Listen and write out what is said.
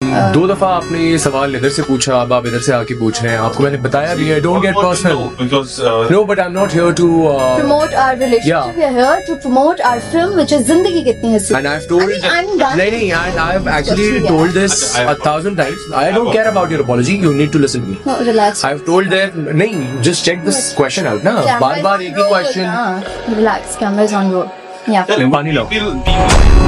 दो दफा आपने ये सवाल इधर से पूछा, अब आप इधर से आके पूछ रहे हैं। आपको मैंने बताया भी है, don't get personal. No, but I am not here to promote our relationship. We are here to promote our film, which is Zindagi Kitni Hassi. And I've told, I'm done. नहीं, and I've actually told this 1,000 times. I don't care about your apology. You need to listen to me. No, relax. I've told them, नहीं, just check this question out ना, बार बार एक ही question. Relax, camera is on roll. Yeah. पानी लाओ।